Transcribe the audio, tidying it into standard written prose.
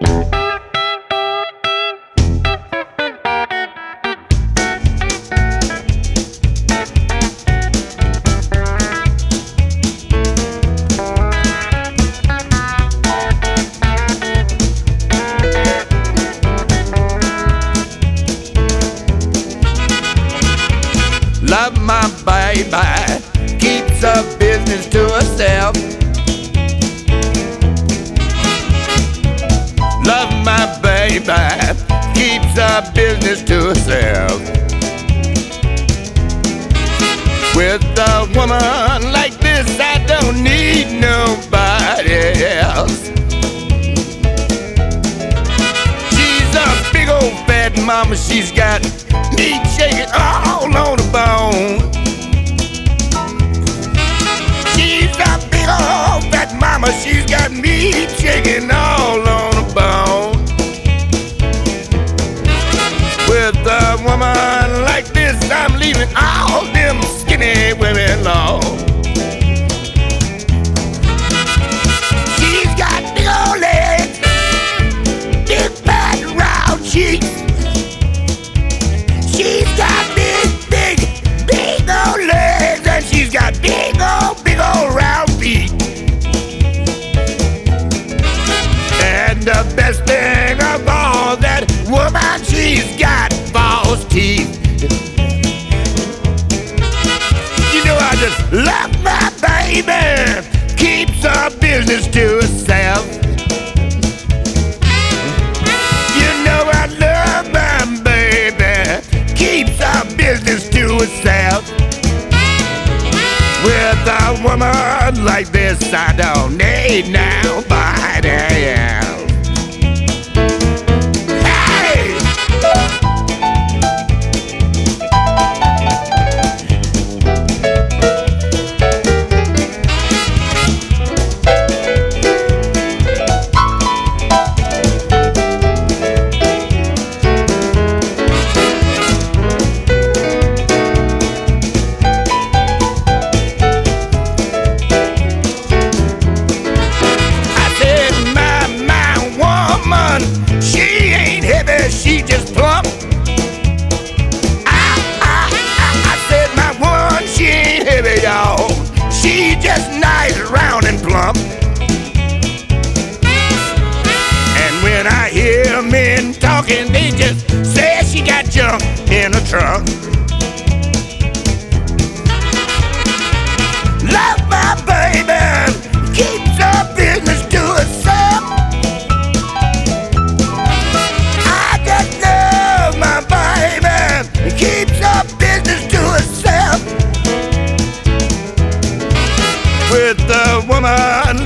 Love my baby, keeps her business to herself. Love my baby, keeps her business to herself. With a woman like this, I don't need nobody else. She's a big old fat mama, she's got meat shaking all on the bone. She's a big old fat mama, she's got meat shaking all on the bone. With a woman like this, I'm leaving all them skinny women alone. She's got big old legs, big fat round cheeks. She's got big old legs, and she's got big old round feet. And the best thing of all, that woman, she's got false teeth. You know I just love my baby, keeps her business to herself. You know I love my baby, keeps her business to herself. With a woman like this, I don't need nobody else. Hey! She just plump. I said my woman, she ain't heavy, y'all. She just nice, round and plump. And when I hear men talking, they just say she got junk in her trunk. Love my baby, keeps her business to herself. Keeps her business to herself. With a woman